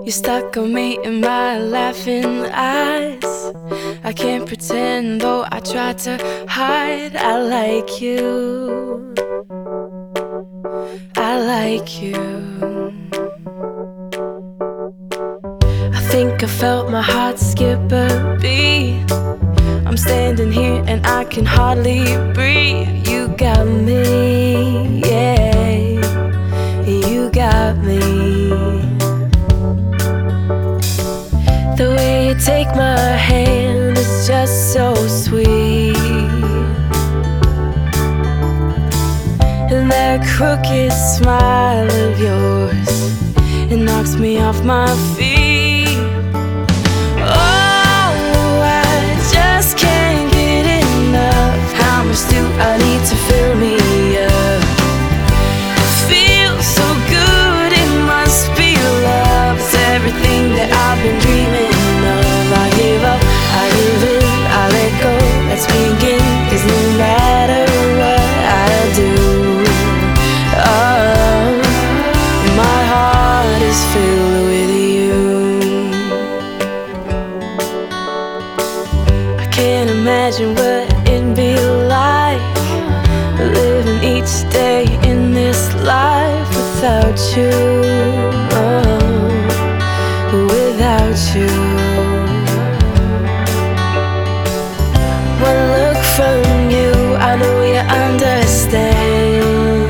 You stuck on me in my laughing eyes. I can't pretend, though I try to hide. I like you, I like you. I think I felt my heart skip a beat. I'm standing here and I can hardly breathe. You got me, yeah, you got me. The way you take my hand is just so sweet, and that crooked smile of yours, it knocks me off my feet. Oh, I just can't get enough. How much do I need to fill me up? It feels so good, it must be love. It's everything that I've been dreaming of. I give up, I give in, I let go. Let's begin, 'cause no matter what I do, oh, my heart is filled with you. I can't imagine what it'd be like living each day in this life without you, oh, without you. One look from you, I know you understand.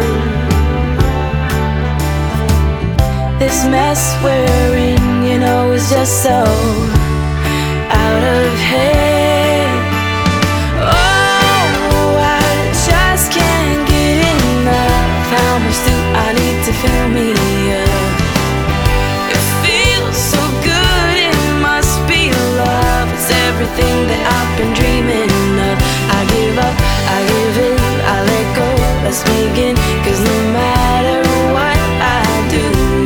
This mess we're in, you know, is just so out of hand. Oh, I just can't get enough. How much do I need to fill me up? It feels so good, it must be love. It's everything that I've been dreaming of. I give up, I give in, I let go. Let's begin, 'cause no matter what I do,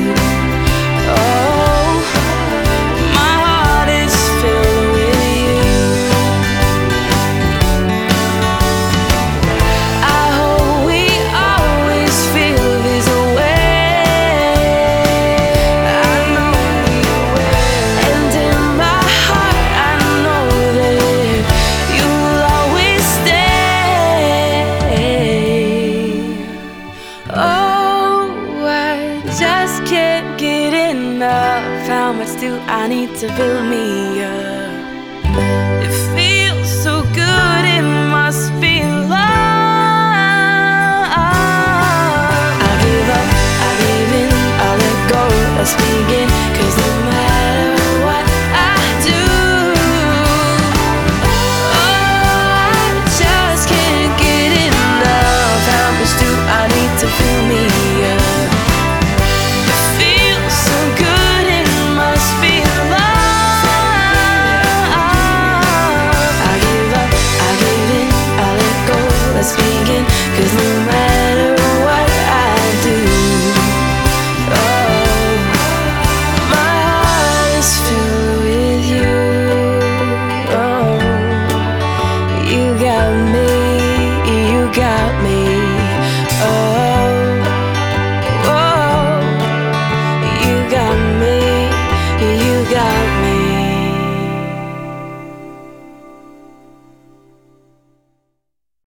oh, my heart is filled with you. I hope we always feel this way. I know we will. And in my heart I know that you'll always stay. Oh, I just can't get enough. How much do I need to fill me up?